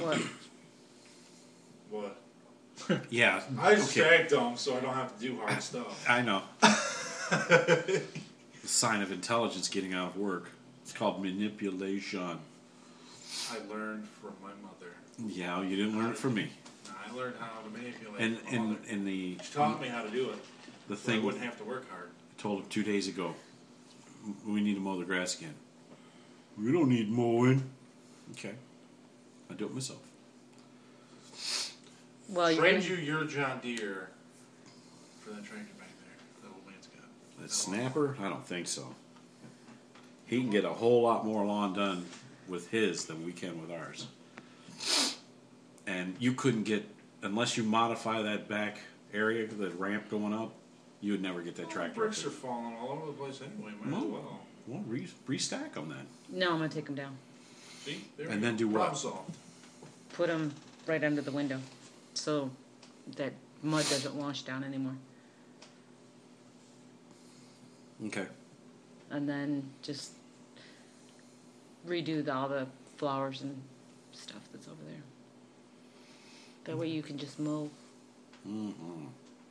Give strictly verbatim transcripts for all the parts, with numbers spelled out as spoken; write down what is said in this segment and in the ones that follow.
What? What? Yeah. I okay. distract them so I don't have to do hard stuff. I know. The sign of intelligence getting out of work. It's called manipulation. I learned from my mother. Yeah, you didn't learn it from me. I learned how to manipulate And from my in mother. in the She taught me how to do it. the So I thing wouldn't have to work hard. I told him two days ago. We need to mow the grass again. We don't need mowing. Okay, I do it myself. Well, you're Trade gonna, you your John Deere for that tractor back there. That old man's got. That snapper? I don't think so. He can get a whole lot more lawn done with his than we can with ours. And you couldn't get, unless you modify that back area, the ramp going up, you would never get that Well, tractor. bricks up are falling all over the place anyway. Might Well, as well. Well, re- restack them then. no, I'm gonna take them down. See? There And we then go. do what? Problem solved. Put them right under the window, so that mud doesn't wash down anymore. Okay. And then just redo the, all the flowers and stuff that's over there. That way you can just mow. Mm-hmm.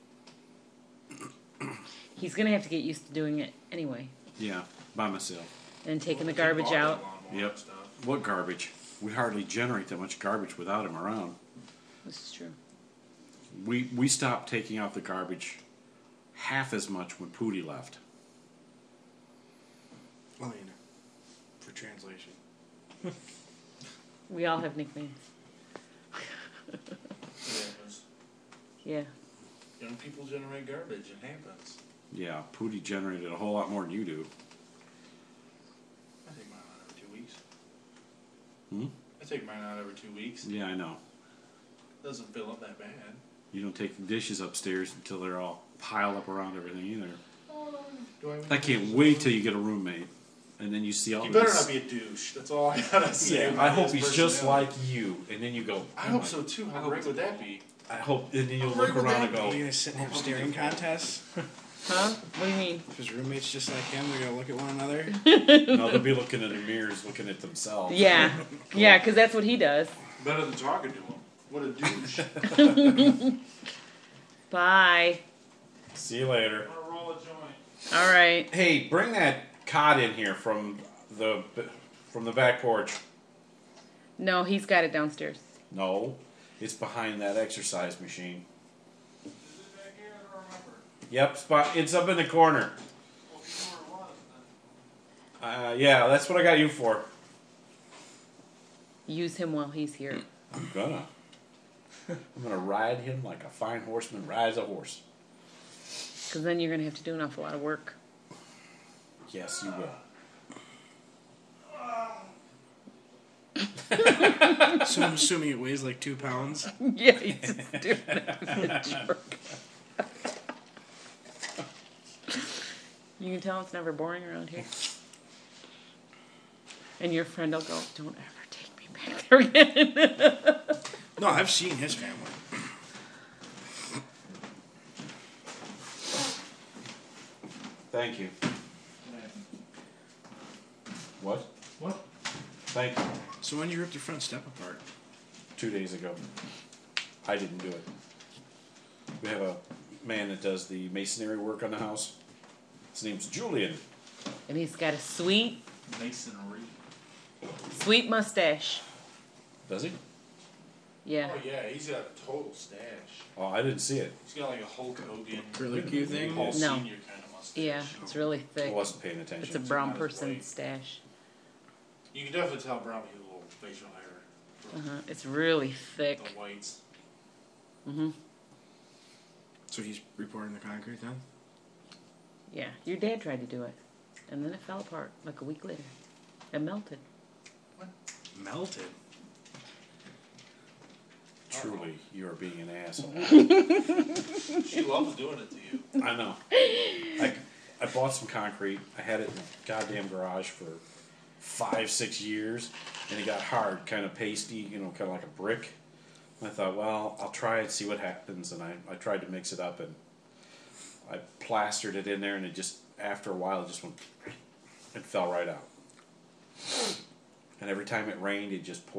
He's gonna have to get used to doing it anyway, Yeah, by myself. and taking Well, the he garbage bought that out. lawnmower Yep. and stuff. What garbage? We hardly generate that much garbage without him around. This is true. We we stopped taking out the garbage half as much when Pootie left. Well, you know, for translation. We all have nicknames. It happens. Yeah. Young people generate garbage. It happens. Yeah, Pootie generated a whole lot more than you do. I take mine out every two weeks. Hmm? I take mine out every two weeks. Yeah, I know. Doesn't fill up that bad. You don't take the dishes upstairs until they're all piled up around everything either. Oh, do I, I can't wait till you get a roommate, and then you see all. You of better this- not be a douche. That's all I gotta say. Yeah, about I hope his he's just personality. like you, and then you go. I "Oh hope my-" so too. How I hope great would that be? I hope, and then you'll How look great would around and that Are go. you gonna sit and have staring contests? Huh? What do you mean? If his roommate's just like him, they're gonna look at one another. No, they'll be looking in the mirrors, looking at themselves. Yeah. Yeah, because that's what he does. Better than talking to him. What a douche. Bye. See you later. I'm gonna roll a joint. All right. Hey, bring that cot in here from the from the back porch. No, he's got it downstairs. No, it's behind that exercise machine. Is it back here? I don't remember. Yep, spot. It's up in the corner. Well, if you know where it was, then. Uh, yeah, that's what I got you for. Use him while he's here. I'm gonna. I'm gonna ride him like a fine horseman rides a horse. Because then you're going to have to do an awful lot of work. Yes, you will. So I'm assuming it weighs like two pounds. Yeah, he's just doing it as a jerk. You can tell it's never boring around here. And your friend will go, don't ever take me back there again. No, I've seen his family. Thank you. What? What? Thank you. So when you ripped your front step apart? Two days ago. I didn't do it. We have a man that does the masonry work on the house. His name's Julian. And he's got a sweet, Masonry. sweet mustache. Does he? Yeah. Oh yeah, he's got a total stash. Oh, I didn't see it. He's got like a Hulk Hogan, Curly Q thing? Paul No. Senior kind of mustache. Yeah, it's really I thick. wasn't paying attention. It's a brown not as person white. stash. You can definitely tell Brown has a little facial hair. from Uh-huh. It's really thick. The whites. Mm-hmm. So he's reporting the concrete then? Yeah, your dad tried to do it. And then it fell apart like a week later. It melted. Melted. Truly, you are being an asshole. She loves doing it to you. I know. I, I bought some concrete. I had it in the goddamn garage for five, six years, and it got hard, kind of pasty, you know, kind of like a brick. And I thought, well, I'll try it, see what happens, and I, I tried to mix it up, and I plastered it in there, and it just, after a while, it just went, it fell right out. And every time it rained, it just poured.